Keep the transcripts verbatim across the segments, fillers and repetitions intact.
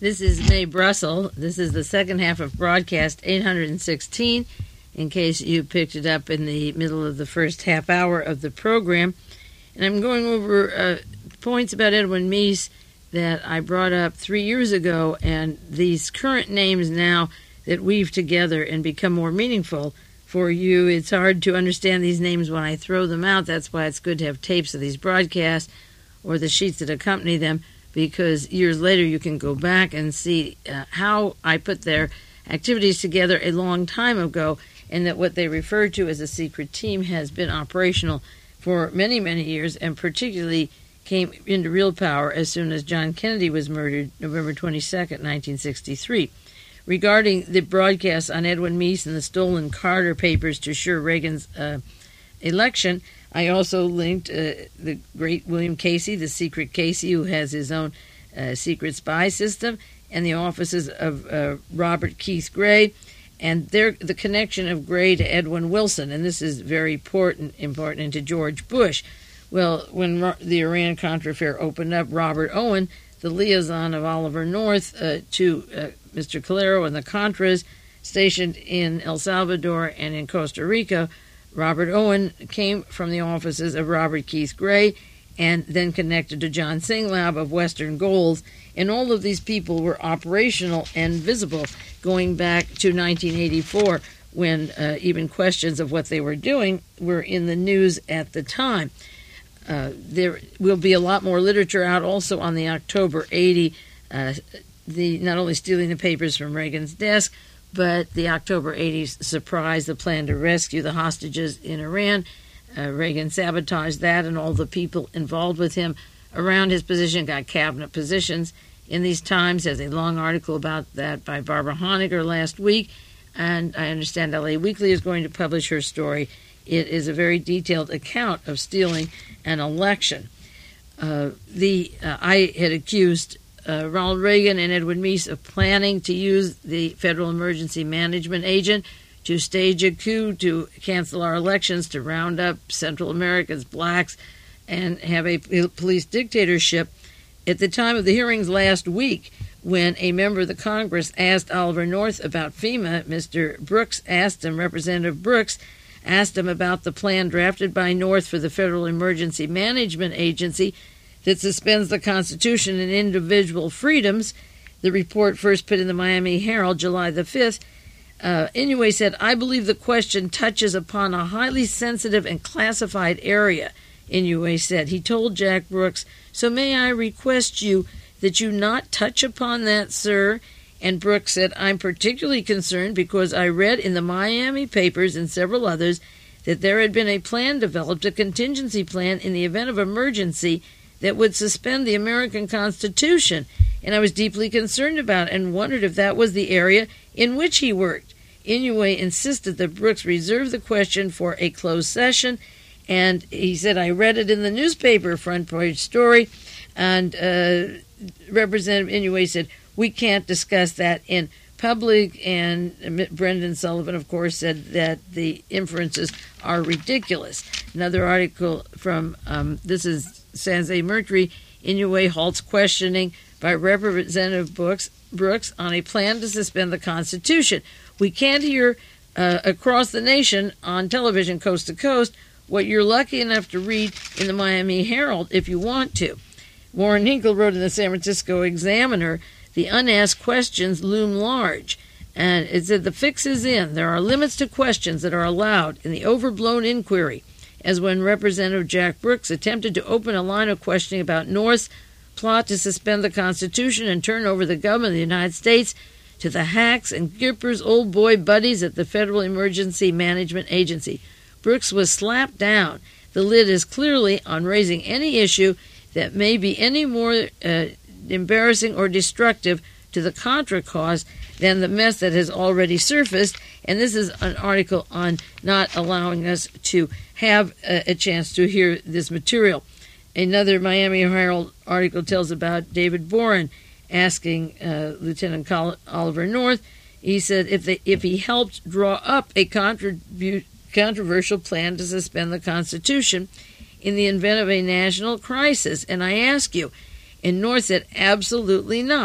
This is Mae Brussel. This is the second half of broadcast eight hundred sixteen, in case you picked it up in the middle of the first half hour of the program. And I'm going over uh, points about Edwin Meese that I brought up three years ago, and these current names now that weave together and become more meaningful for you. It's hard to understand these names when I throw them out. That's why it's good to have tapes of these broadcasts or the sheets that accompany them, because years later you can go back and see uh, how I put their activities together a long time ago, and that what they refer to as a secret team has been operational for many, many years, and particularly came into real power as soon as John Kennedy was murdered November twenty-second, nineteen sixty-three. Regarding the broadcast on Edwin Meese and the stolen Carter papers to assure Reagan's uh, election, I also linked uh, the great William Casey, the secret Casey, who has his own uh, secret spy system, and the offices of uh, Robert Keith Gray, and their, the connection of Gray to Edwin Wilson, and this is very important, important, and to George Bush. Well, when Ro- the Iran-Contra affair opened up, Robert Owen, the liaison of Oliver North uh, to uh, Mister Calero and the Contras stationed in El Salvador and in Costa Rica, Robert Owen came from the offices of Robert Keith Gray and then connected to John Singlaub of Western Goals. And all of these people were operational and visible going back to nineteen eighty-four, when uh, even questions of what they were doing were in the news at the time. Uh, there will be a lot more literature out also on the October eighty, uh, the not only stealing the papers from Reagan's desk, but the October eighty surprise, the plan to rescue the hostages in Iran. Uh, Reagan sabotaged that, and all the people involved with him around his position got cabinet positions in these times. There's a long article about that by Barbara Honegger last week, and I understand L A Weekly is going to publish her story. It is a very detailed account of stealing an election. Uh, the uh, I had accused uh, Ronald Reagan and Edwin Meese of planning to use the Federal Emergency Management Agent to stage a coup to cancel our elections, to round up Central Americans, blacks, and have a police dictatorship. At the time of the hearings last week, when a member of the Congress asked Oliver North about FEMA, Mister Brooks asked him, Representative Brooks, asked him about the plan drafted by North for the Federal Emergency Management Agency that suspends the Constitution and individual freedoms. The report first put in the Miami Herald July the fifth. Uh, Inouye said, I believe the question touches upon a highly sensitive and classified area, Inouye said. He told Jack Brooks, so may I request you that you not touch upon that, sir? And Brooks said, I'm particularly concerned because I read in the Miami papers and several others that there had been a plan developed, a contingency plan in the event of emergency that would suspend the American Constitution. And I was deeply concerned about it and wondered if that was the area in which he worked. Inouye insisted that Brooks reserve the question for a closed session, and he said, I read it in the newspaper, front page story, and uh, Representative Inouye said, we can't discuss that in public, and Brendan Sullivan, of course, said that the inferences are ridiculous. Another article from, um, this is San Jose Mercury, Inouye halts questioning by Representative Brooks, Brooks on a plan to suspend the Constitution. We can't hear uh, across the nation on television coast to coast what you're lucky enough to read in the Miami Herald if you want to. Warren Hinkle wrote in the San Francisco Examiner, the unasked questions loom large. And it said the fix is in. There are limits to questions that are allowed in the overblown inquiry, as when Representative Jack Brooks attempted to open a line of questioning about North's plot to suspend the Constitution and turn over the government of the United States to the hacks and Gipper's old boy buddies at the Federal Emergency Management Agency. Brooks was slapped down. The lid is clearly on raising any issue that may be any more uh, embarrassing or destructive to the Contra cause than the mess that has already surfaced. And this is an article on not allowing us to have a, a chance to hear this material. Another Miami Herald article tells about David Boren asking uh, Lieutenant Col- Oliver North. He said if they, if he helped draw up a contribu- controversial plan to suspend the Constitution in the event of a national crisis. And I ask you, and North said absolutely not.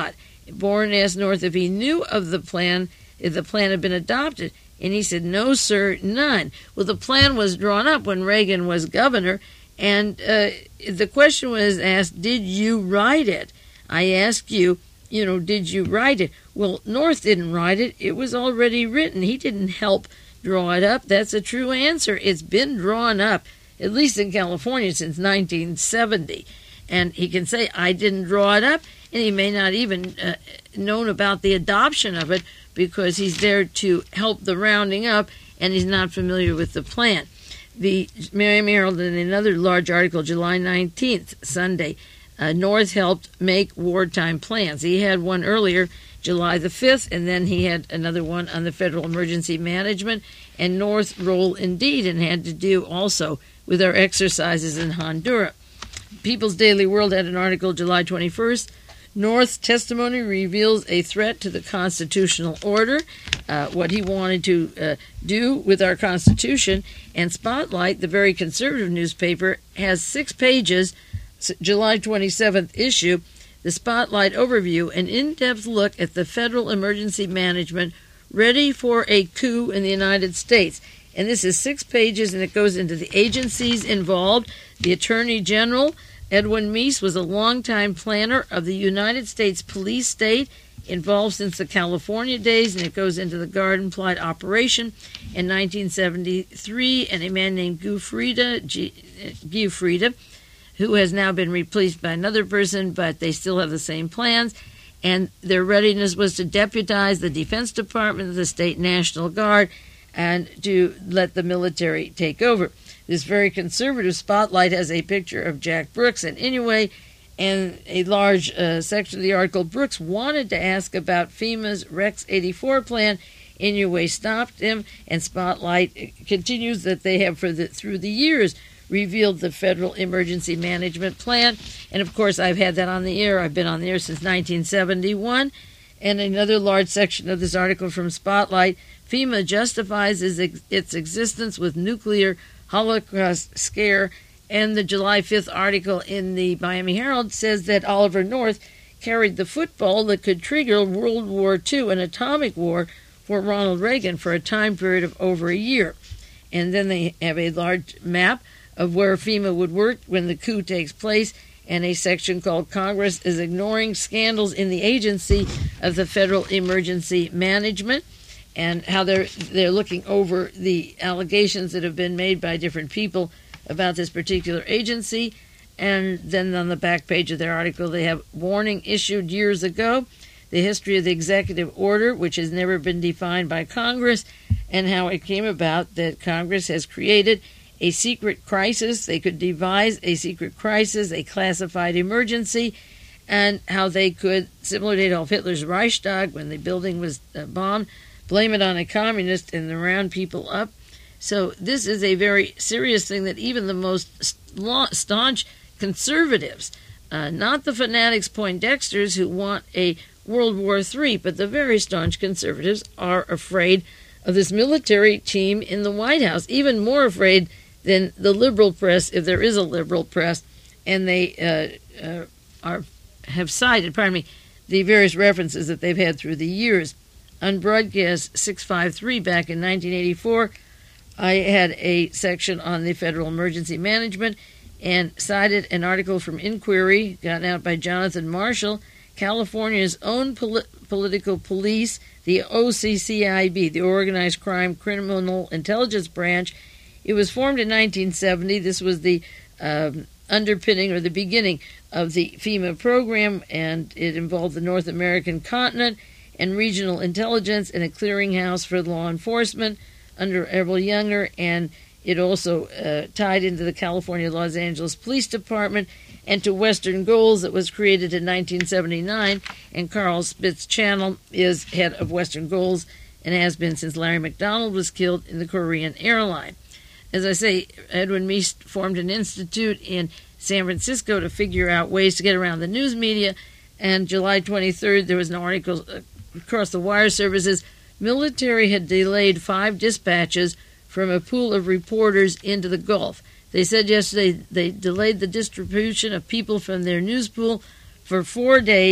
Bourne asked North if he knew of the plan, if the plan had been adopted. And he said, no, sir, none. Well, the plan was drawn up when Reagan was governor, and uh, the question was asked, did you write it? I ask you, you know, did you write it? Well, North didn't write it. It was already written. He didn't help draw it up. That's a true answer. It's been drawn up, at least in California, since nineteen seventy. And he can say, I didn't draw it up, and he may not even uh, known about the adoption of it, because he's there to help the rounding up, and he's not familiar with the plan. The Miami Herald, in another large article, July nineteenth, Sunday, uh, North helped make wartime plans. He had one earlier, July the fifth, and then he had another one on the federal emergency management, and North's role indeed, and had to do also with our exercises in Honduras. People's Daily World had an article, July twenty-first, North's testimony reveals a threat to the constitutional order, uh, what he wanted to uh, do with our Constitution. And Spotlight, the very conservative newspaper, has six pages, July twenty-seventh issue, the Spotlight overview, an in-depth look at the federal emergency management ready for a coup in the United States. And this is six pages, and it goes into the agencies involved. The Attorney General, Edwin Meese, was a longtime planner of the United States police state, involved since the California days, and it goes into the Garden Plot operation in nineteen seventy-three, and a man named Giuffrida, G, Giuffrida, who has now been replaced by another person, but they still have the same plans, and their readiness was to deputize the Defense Department, the State National Guard, and to let the military take over. This very conservative Spotlight has a picture of Jack Brooks, and anyway, and a large uh, section of the article, Brooks wanted to ask about FEMA's Rex eighty-four plan. Inouye stopped him, and Spotlight continues that they have, for the, through the years, revealed the Federal Emergency Management Plan. And, of course, I've had that on the air. I've been on the air since nineteen seventy-one. And another large section of this article from Spotlight, FEMA justifies its existence with nuclear Holocaust scare. And the July fifth article in the Miami Herald says that Oliver North carried the football that could trigger World War Two, an atomic war, for Ronald Reagan for a time period of over a year. And then they have a large map of where FEMA would work when the coup takes place, and a section called Congress is ignoring scandals in the agency of the Federal Emergency Management, and how they're they're looking over the allegations that have been made by different people about this particular agency. And then on the back page of their article, they have warning issued years ago, the history of the executive order, which has never been defined by Congress, and how it came about that Congress has created a secret crisis. They could devise a secret crisis, a classified emergency, and how they could, similar to Adolf Hitler's Reichstag, when the building was uh, bombed, blame it on a communist and then round people up. So this is a very serious thing that even the most staunch conservatives, uh, not the fanatics Poindexters who want a World War Three, but the very staunch conservatives are afraid of this military team in the White House, even more afraid than the liberal press, if there is a liberal press, and they uh, uh, are have cited, pardon me, the various references that they've had through the years. On Broadcast six fifty-three back in nineteen eighty-four, I had a section on the Federal Emergency Management and cited an article from Inquiry, gotten out by Jonathan Marshall, California's own poli- political police, the O C C I B, the Organized Crime Criminal Intelligence Branch. It was formed in nineteen seventy. This was the um, underpinning or the beginning of the FEMA program, and it involved the North American continent and regional intelligence and a clearinghouse for law enforcement under Errol Younger, and it also uh, tied into the California Los Angeles Police Department and to Western Goals that was created in nineteen seventy-nine, and Carl Spitz Channel is head of Western Goals and has been since Larry McDonald was killed in the Korean airline. As I say, Edwin Meese formed an institute in San Francisco to figure out ways to get around the news media, and July twenty-third there was an article across the wire services. Military had delayed five dispatches from a pool of reporters into the Gulf. They said yesterday they delayed the distribution of people from their news pool for four days,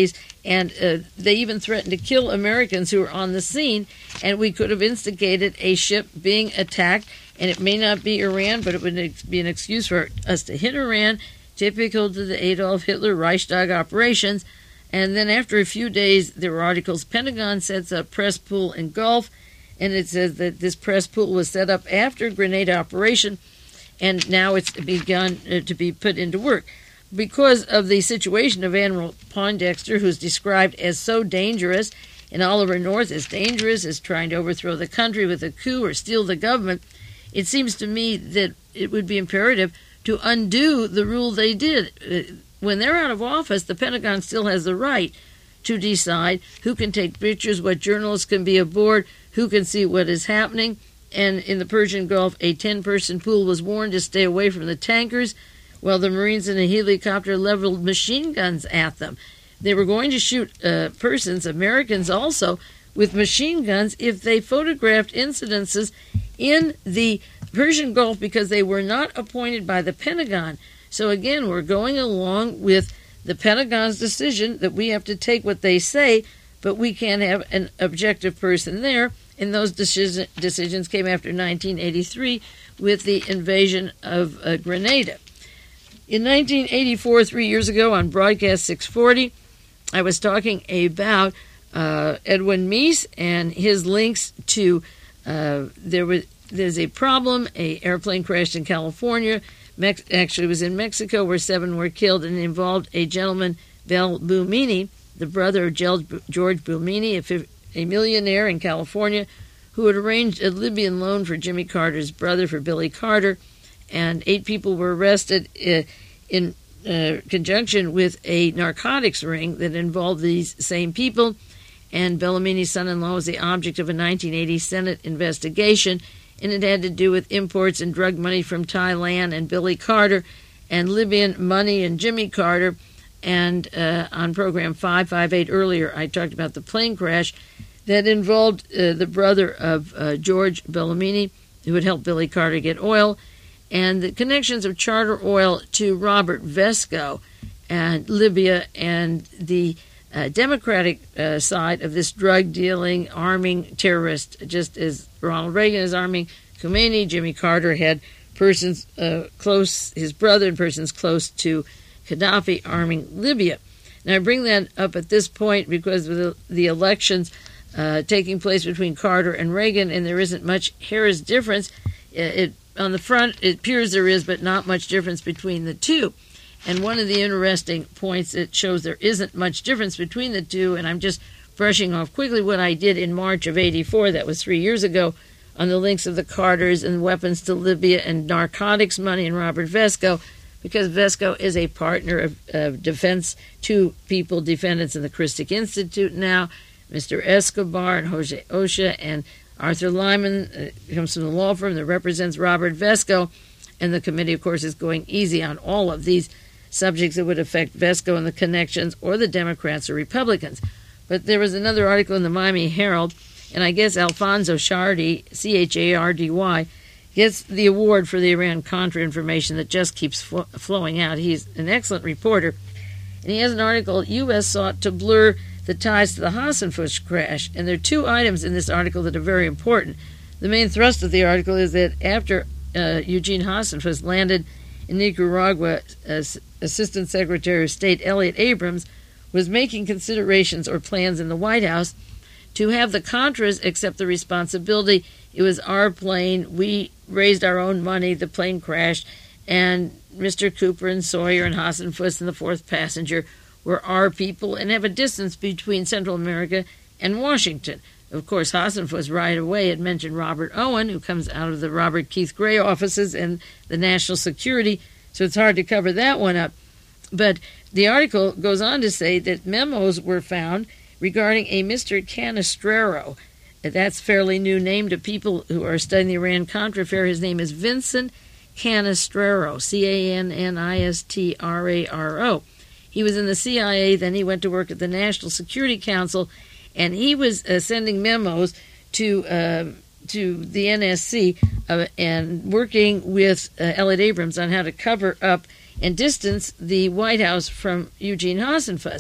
And uh, they even threatened to kill Americans who were on the scene, and we could have instigated a ship being attacked. And it may not be Iran, but it would be an excuse for us to hit Iran, typical to the Adolf Hitler Reichstag operations. And then after a few days, there were articles, Pentagon sets up press pool in Gulf, and it says that this press pool was set up after Grenada operation, and now it's begun to be put into work. Because of the situation of Admiral Poindexter, who's described as so dangerous, and Oliver North as dangerous as trying to overthrow the country with a coup or steal the government, it seems to me that it would be imperative to undo the rule they did. When they're out of office, the Pentagon still has the right to decide who can take pictures, what journalists can be aboard, who can see what is happening. And in the Persian Gulf, a ten-person pool was warned to stay away from the tankers, while the Marines in a helicopter leveled machine guns at them. They were going to shoot uh, persons, Americans also, with machine guns if they photographed incidences in the Persian Gulf because they were not appointed by the Pentagon. So again, we're going along with the Pentagon's decision that we have to take what they say, but we can't have an objective person there. And those decision, decisions came after nineteen eighty-three with the invasion of uh, Grenada. In nineteen eighty-four, three years ago, on Broadcast six forty, I was talking about uh, Edwin Meese and his links to uh, there was there's a problem. A airplane crashed in California. Mex- actually, it was in Mexico where seven were killed, and it involved a gentleman, Bel Bumini, the brother of George Bumini, a, fi- a millionaire in California, who had arranged a Libyan loan for Jimmy Carter's brother, for Billy Carter. And eight people were arrested uh, in uh, conjunction with a narcotics ring that involved these same people. And Bellamini's son-in-law was the object of a nineteen eighty Senate investigation, and it had to do with imports and drug money from Thailand and Billy Carter and Libyan money and Jimmy Carter. And uh, on program five fifty-eight earlier, I talked about the plane crash that involved uh, the brother of uh, George Bellamini, who had helped Billy Carter get oil, and the connections of Charter Oil to Robert Vesco and Libya and the uh, Democratic uh, side of this drug-dealing, arming terrorist, just as Ronald Reagan is arming Khomeini. Jimmy Carter had persons uh, close, his brother and persons close to Gaddafi arming Libya. Now, I bring that up at this point because of the, the elections uh, taking place between Carter and Reagan, and there isn't much hair's difference. It, it On the front, it appears there is, but not much difference between the two. And one of the interesting points that shows there isn't much difference between the two, and I'm just brushing off quickly what I did in March of eighty-four, that was three years ago, on the links of the Carters and weapons to Libya and narcotics money and Robert Vesco, because Vesco is a partner of, of defense, two people, defendants in the Christic Institute now, Mister Escobar and Jose Osha, and Arthur Lyman uh, comes from the law firm that represents Robert Vesco, and the committee, of course, is going easy on all of these subjects that would affect Vesco and the connections or the Democrats or Republicans. But there was another article in the Miami Herald, and I guess Alfonso Chardy, C H A R D Y, gets the award for the Iran-Contra information that just keeps fl- flowing out. He's an excellent reporter, and he has an article, U S sought to blur the ties to the Hassenfuss crash. And there are two items in this article that are very important. The main thrust of the article is that after uh, Eugene Hassenfuss landed in Nicaragua, uh, Assistant Secretary of State Elliott Abrams was making considerations or plans in the White House to have the Contras accept the responsibility. It was our plane. We raised our own money. The plane crashed. And Mister Cooper and Sawyer and Hassenfuss and the fourth passenger were our people, and have a distance between Central America and Washington. Of course, Hassenfuss right away had mentioned Robert Owen, who comes out of the Robert Keith Gray offices and the National Security, so it's hard to cover that one up. But the article goes on to say that memos were found regarding a Mister Canestraro. That's a fairly new name to people who are studying the Iran-Contra affair. His name is Vincent Canestraro, C A N N I S T R A R O. He was in the C I A, then he went to work at the National Security Council, and he was uh, sending memos to uh, to the N S C uh, and working with uh, Elliott Abrams on how to cover up and distance the White House from Eugene Hassenfuss.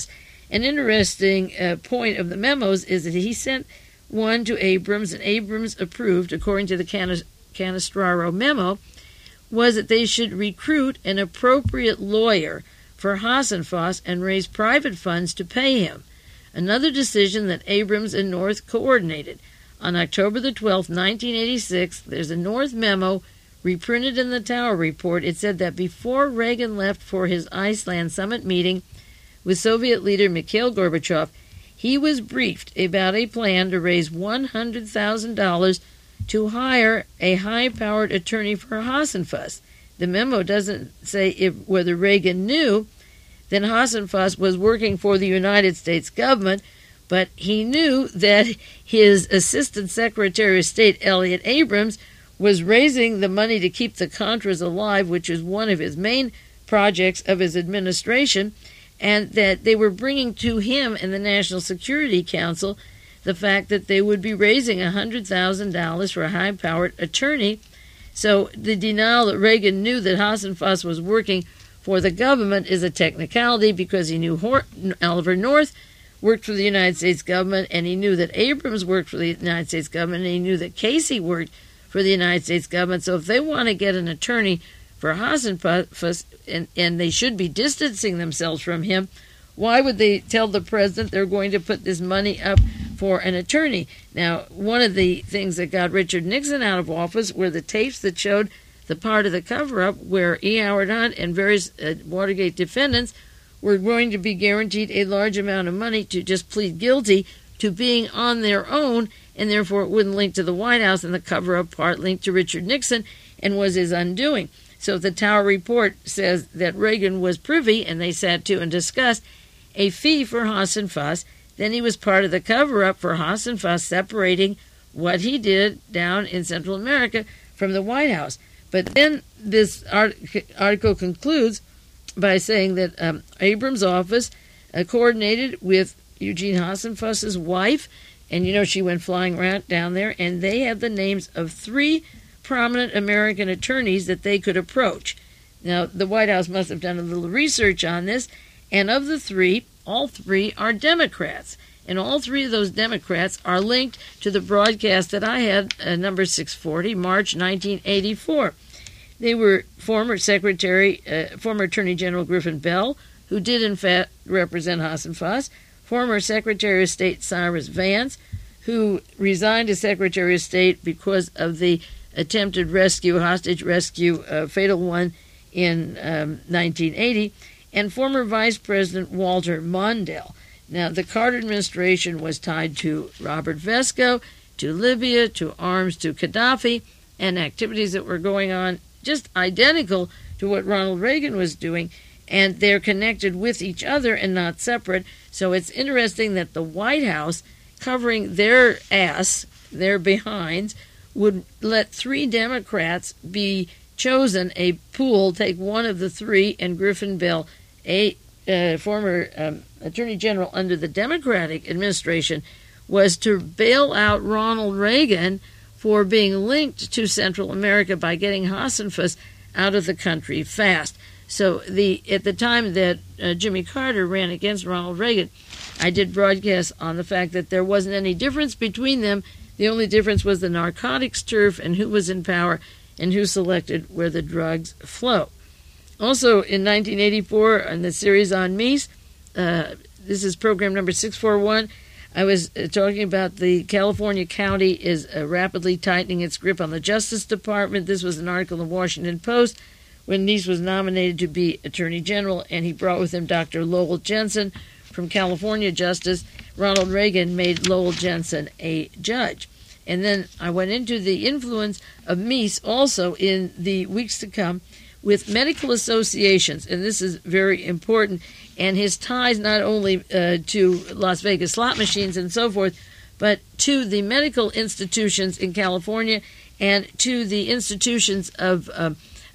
An interesting uh, point of the memos is that he sent one to Abrams, and Abrams approved, according to the Canis- Canestraro memo, was that they should recruit an appropriate lawyer for Hasenfus and raise private funds to pay him. Another decision that Abrams and North coordinated. On October the twelfth, nineteen eighty-six, there's a North memo reprinted in the Tower Report. It said that before Reagan left for his Iceland summit meeting with Soviet leader Mikhail Gorbachev, he was briefed about a plan to raise one hundred thousand dollars to hire a high-powered attorney for Hasenfus. The memo doesn't say if whether Reagan knew that Hasenfus was working for the United States government, but he knew that his Assistant Secretary of State, Elliott Abrams, was raising the money to keep the Contras alive, which is one of his main projects of his administration, and that they were bringing to him and the National Security Council the fact that they would be raising one hundred thousand dollars for a high-powered attorney. So the denial that Reagan knew that Hasenfus was working for the government is a technicality, because he knew Hor- Oliver North worked for the United States government, and he knew that Abrams worked for the United States government, and he knew that Casey worked for the United States government. So if they want to get an attorney for Hasenfus, and, and they should be distancing themselves from him, why would they tell the president they're going to put this money up for an attorney? Now, one of the things that got Richard Nixon out of office were the tapes that showed the part of the cover-up where E. Howard Hunt and various uh, Watergate defendants were going to be guaranteed a large amount of money to just plead guilty to being on their own, and therefore it wouldn't link to the White House, and the cover-up part linked to Richard Nixon and was his undoing. So the Tower Report says that Reagan was privy, and they sat to and discussed a fee for Hasenfus. Then he was part of the cover-up for Hasenfus, separating what he did down in Central America from the White House. But then this art- article concludes by saying that um, Abrams' office uh, coordinated with Eugene Hasenfuss's wife, and you know she went flying around down there, and they had the names of three prominent American attorneys that they could approach. Now, the White House must have done a little research on this, and of the three, all three are Democrats. And all three of those Democrats are linked to the broadcast that I had, uh, number six forty, March nineteen eighty-four. They were former Secretary, uh, former Attorney General Griffin Bell, who did in fact represent Hasenfus, former Secretary of State Cyrus Vance, who resigned as Secretary of State because of the attempted rescue, hostage rescue, uh, fatal one in um, nineteen eighty, and former Vice President Walter Mondale. Now, the Carter administration was tied to Robert Vesco, to Libya, to arms to Gaddafi, and activities that were going on just identical to what Ronald Reagan was doing, and they're connected with each other and not separate. So it's interesting that the White House, covering their ass, their behinds, would let three Democrats be chosen, a pool, take one of the three, and Griffin Bell, a uh, former um, Attorney General under the Democratic administration, was to bail out Ronald Reagan for being linked to Central America by getting Hasenfus out of the country fast. So the at the time that uh, Jimmy Carter ran against Ronald Reagan, I did broadcast on the fact that there wasn't any difference between them. The only difference was the narcotics turf and who was in power and who selected where the drugs flow. Also, in nineteen eighty-four, in the series on Mies, uh, this is program number six forty-one, I was uh, talking about the California county is uh, rapidly tightening its grip on the Justice Department. This was an article in the Washington Post when Mies was nominated to be Attorney General, and he brought with him Doctor Lowell Jensen from California Justice. Ronald Reagan made Lowell Jensen a judge. And then I went into the influence of Mies also in the weeks to come with medical associations, and this is very important, and his ties not only uh, to Las Vegas slot machines and so forth, but to the medical institutions in California and to the institutions of uh,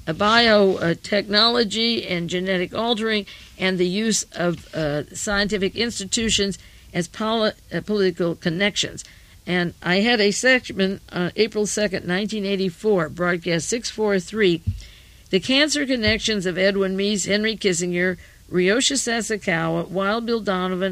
biotechnology and genetic altering and the use of uh, scientific institutions as poli- uh, political connections. And I had a segment on April second, nineteen eighty-four, broadcast six forty-three, The Cancer Connections of Edwin Mies, Henry Kissinger, Ryosha Sasakawa, Wild Bill Donovan,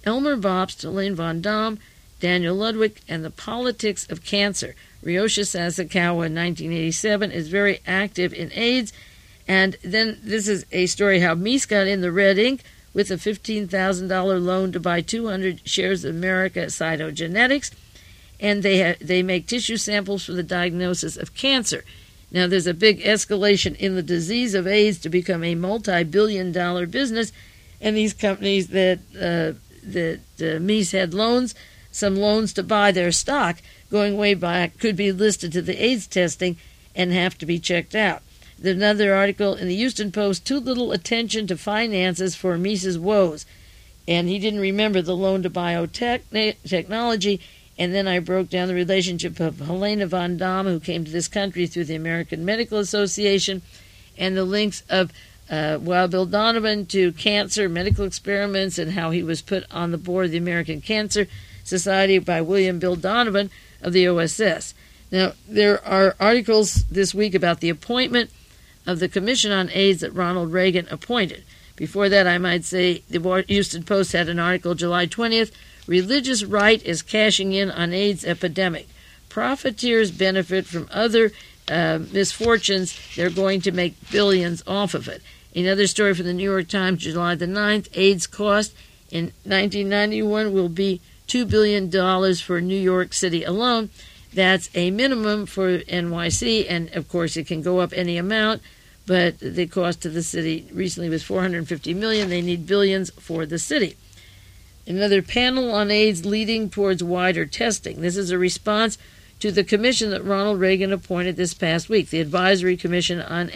Elmer Bobst, Elaine Von Damme, Daniel Ludwig, and the Politics of Cancer. Ryosha Sasakawa in nineteen eighty-seven is very active in AIDS. And then this is a story how Mies got in the red ink with a fifteen thousand dollars loan to buy two hundred shares of America Cytogenetics. And they ha- they make tissue samples for the diagnosis of cancer. Now, there's a big escalation in the disease of AIDS to become a multi-billion dollar business. And these companies that, uh, that uh, Mies had loans, some loans to buy their stock, going way back, could be listed to the AIDS testing and have to be checked out. There's another article in the Houston Post, too little attention to finances for Mies's woes. And he didn't remember the loan to biotechnology. And then I broke down the relationship of Helena Von Damme, who came to this country through the American Medical Association, and the links of uh, Wild Bill Donovan to cancer, medical experiments, and how he was put on the board of the American Cancer Society by William Bill Donovan of the O S S. Now, there are articles this week about the appointment of the Commission on AIDS that Ronald Reagan appointed. Before that, I might say the Houston Post had an article July twentieth, Religious Right is cashing in on AIDS epidemic. Profiteers benefit from other uh, misfortunes. They're going to make billions off of it. Another story from the New York Times, July the ninth, AIDS cost in nineteen ninety-one will be two billion dollars for New York City alone. That's a minimum for N Y C, and of course it can go up any amount, but the cost to the city recently was four hundred fifty million dollars. They need billions for the city. Another panel on AIDS leading towards wider testing. This is a response to the commission that Ronald Reagan appointed this past week, the Advisory Commission on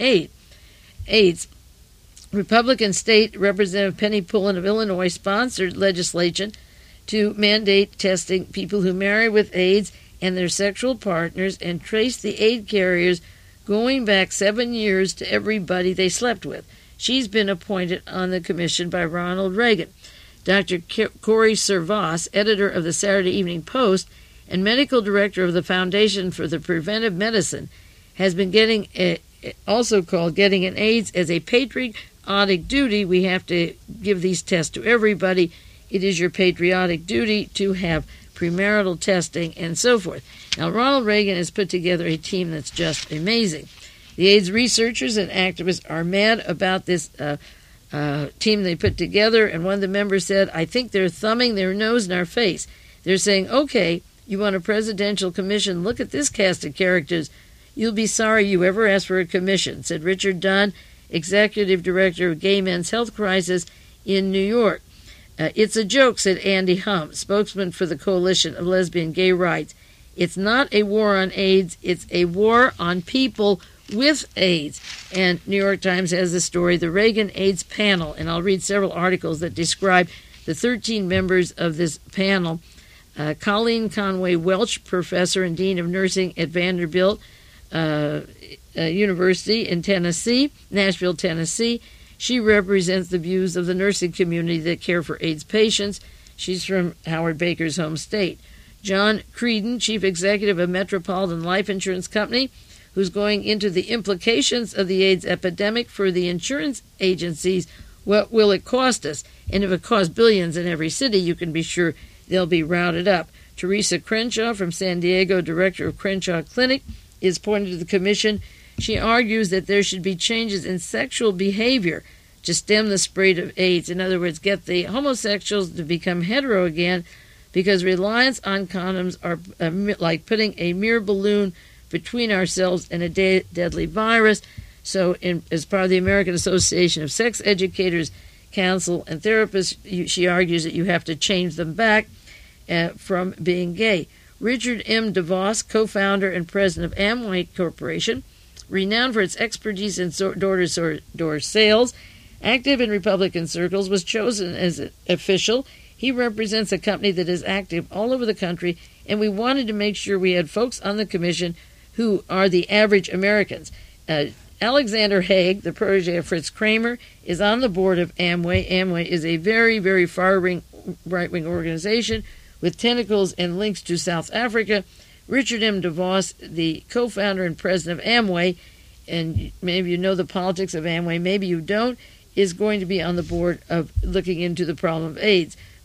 AIDS. Republican State Representative Penny Pullen of Illinois sponsored legislation to mandate testing people who marry with AIDS and their sexual partners and trace the AIDS carriers going back seven years to everybody they slept with. She's been appointed on the commission by Ronald Reagan. Doctor Corey Servas, editor of the Saturday Evening Post and medical director of the Foundation for the Preventive Medicine, has been getting, a, also called getting an AIDS as a patriotic duty. We have to give these tests to everybody. It is your patriotic duty to have premarital testing and so forth. Now, Ronald Reagan has put together a team that's just amazing. The AIDS researchers and activists are mad about this uh, uh, team they put together, and one of the members said, I think they're thumbing their nose in our face. They're saying, okay, you want a presidential commission? Look at this cast of characters. You'll be sorry you ever asked for a commission, said Richard Dunn, executive director of Gay Men's Health Crisis in New York. Uh, it's a joke, said Andy Humm, spokesman for the Coalition of Lesbian Gay Rights. It's not a war on AIDS, it's a war on people with AIDS. And New York Times has the story, the Reagan AIDS Panel, and I'll read several articles that describe the thirteen members of this panel. Uh, Colleen Conway Welch, professor and dean of nursing at Vanderbilt uh, uh, University in Tennessee, Nashville, Tennessee. She represents the views of the nursing community that care for AIDS patients. She's from Howard Baker's home state. John Creedon, chief executive of Metropolitan Life Insurance Company, who's going into the implications of the AIDS epidemic for the insurance agencies. What will it cost us? And if it costs billions in every city, you can be sure they'll be rounded up. Teresa Crenshaw from San Diego, director of Crenshaw Clinic, is pointed to the commission. She argues that there should be changes in sexual behavior to stem the spread of AIDS. In other words, get the homosexuals to become hetero again, because reliance on condoms are uh, like putting a mere balloon between ourselves and a de- deadly virus. So in, as part of the American Association of Sex Educators, Counsel, and Therapists, you, she argues that you have to change them back uh, from being gay. Richard M. DeVos, co-founder and president of Amway Corporation, renowned for its expertise in door-to-door sales, active in Republican circles, was chosen as an official. He represents a company that is active all over the country, and we wanted to make sure we had folks on the commission who are the average Americans. Uh, Alexander Haig, the protege of Fritz Kramer, is on the board of Amway. Amway is a very, very far-wing, right-wing organization with tentacles and links to South Africa. Richard M. DeVos, the co-founder and president of Amway, and maybe you know the politics of Amway, maybe you don't, is going to be on the board of looking into the problem of AIDS.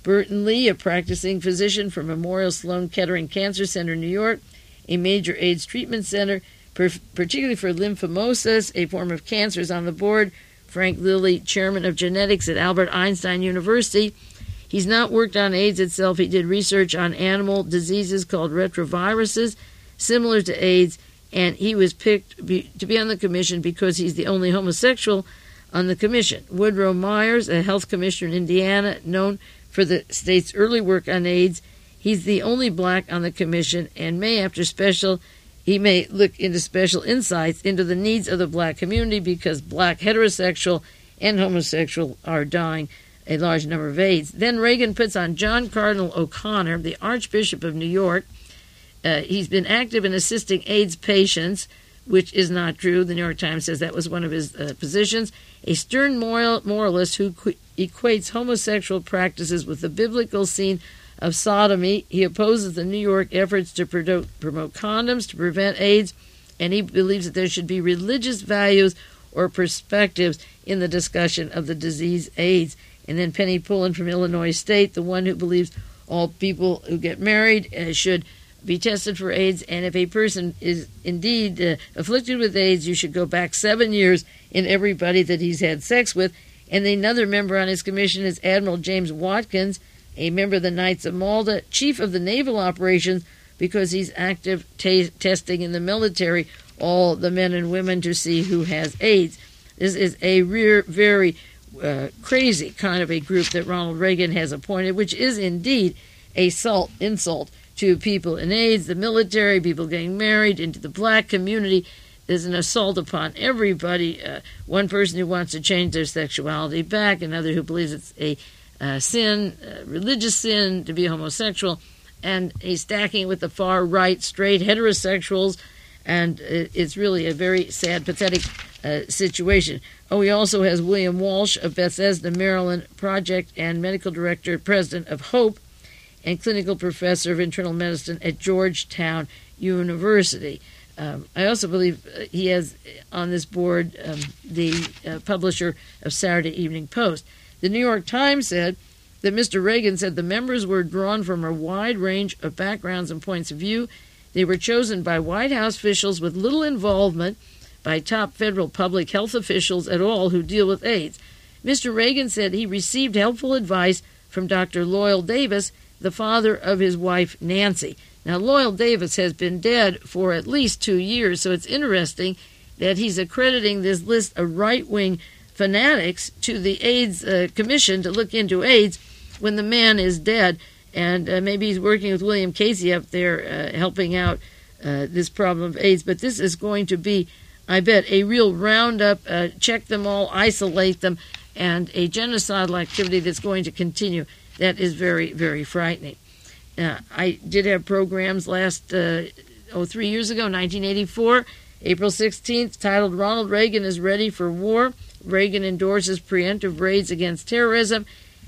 Burton Lee, a practicing physician for Memorial Sloan Kettering Cancer Center, New York, a major AIDS treatment center, per- particularly for lymphomas, a form of cancer, is on the board. Frank Lilly, chairman of genetics at Albert Einstein University. He's not worked on AIDS itself. He did research on animal diseases called retroviruses, similar to AIDS, and he was picked be, to be on the commission because he's the only homosexual on the commission. Woodrow Myers, a health commissioner in Indiana, known for the state's early work on AIDS, he's the only black on the commission and may, after special, he may look into special insights into the needs of the black community because black heterosexual and homosexual are dying a large number of AIDS. Then Reagan puts on John Cardinal O'Connor, the Archbishop of New York. Uh, he's been active in assisting AIDS patients, which is not true. The New York Times says that was one of his uh, positions. A stern moral, moralist who qu- equates homosexual practices with the biblical scene of sodomy. He opposes the New York efforts to promote, promote condoms to prevent AIDS, and he believes that there should be religious values or perspectives in the discussion of the disease AIDS. And then Penny Pullen from Illinois State, the one who believes all people who get married uh, should be tested for AIDS, and if a person is indeed uh, afflicted with AIDS, you should go back seven years in everybody that he's had sex with. And another member on his commission is Admiral James Watkins, a member of the Knights of Malta, chief of the naval operations, because he's active t- testing in the military all the men and women to see who has AIDS. This is a rear, very uh, crazy kind of a group that Ronald Reagan has appointed, which is indeed a salt, insult to people in AIDS, the military, people getting married, into the black community. There's an assault upon everybody. Uh, one person who wants to change their sexuality back, another who believes it's a uh, sin, a religious sin to be homosexual, and he's stacking with the far right, straight heterosexuals, and it's really a very sad, pathetic uh, situation. Oh, he also has William Walsh of Bethesda, Maryland, project and medical director, president of HOPE, and clinical professor of internal medicine at Georgetown University. Um, I also believe he has on this board um, the uh, publisher of Saturday Evening Post. The New York Times said that Mister Reagan said the members were drawn from a wide range of backgrounds and points of view. They were chosen by White House officials with little involvement by top federal public health officials at all who deal with AIDS. Mister Reagan said he received helpful advice from Doctor Loyal Davis, the father of his wife, Nancy. Now, Loyal Davis has been dead for at least two years, so it's interesting that he's accrediting this list of right-wing fanatics to the AIDS uh, Commission to look into AIDS when the man is dead. And uh, maybe he's working with William Casey up there uh, helping out uh, this problem of AIDS. But this is going to be, I bet, a real roundup, uh, check them all, isolate them, and a genocidal activity that's going to continue. That is very, very frightening. Uh, I did have programs last, uh, oh, three years ago, nineteen eighty-four, April sixteenth, titled Ronald Reagan is Ready for War. Reagan endorses preemptive raids against terrorism.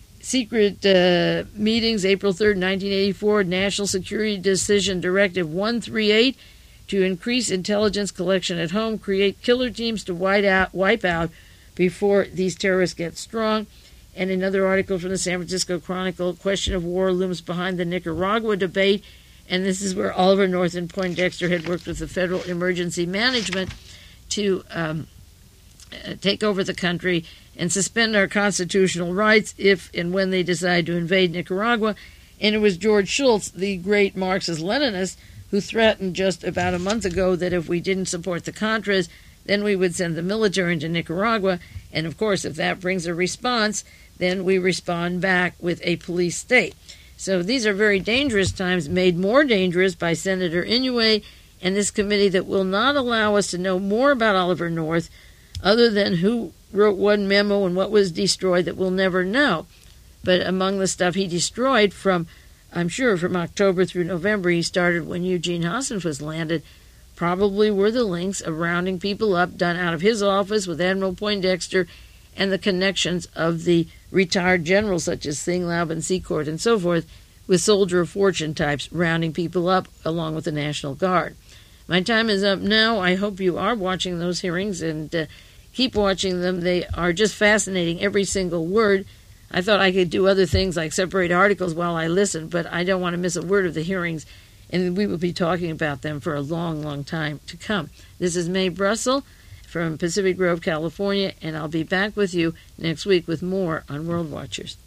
Secret uh, meetings, April third, nineteen eighty-four, National Security Decision Directive one thirty-eight to increase intelligence collection at home, create killer teams to wipe out, wipe out before these terrorists get strong. And another article from the San Francisco Chronicle, question of war looms behind the Nicaragua debate. And this is where Oliver North and Poindexter had worked with the Federal Emergency Management to um, uh, take over the country and suspend our constitutional rights if and when they decide to invade Nicaragua. And it was George Shultz, the great Marxist-Leninist, who threatened just about a month ago that if we didn't support the Contras, then we would send the military into Nicaragua. And, of course, if that brings a response, then we respond back with a police state. So these are very dangerous times, made more dangerous by Senator Inouye and this committee that will not allow us to know more about Oliver North other than who wrote one memo and what was destroyed that we'll never know. But among the stuff he destroyed from, I'm sure, from October through November, he started when Eugene Haussenfeld was landed, probably were the links of rounding people up done out of his office with Admiral Poindexter and the connections of the retired generals such as Thinglaub and Secord and so forth with soldier of fortune types rounding people up along with the National Guard. My time is up now. I hope you are watching those hearings and uh, keep watching them. They are just fascinating, every single word. I thought I could do other things like separate articles while I listen, but I don't want to miss a word of the hearings, and we will be talking about them for a long, long time to come. This is Mae Brussel from Pacific Grove, California, and I'll be back with you next week with more on World Watchers.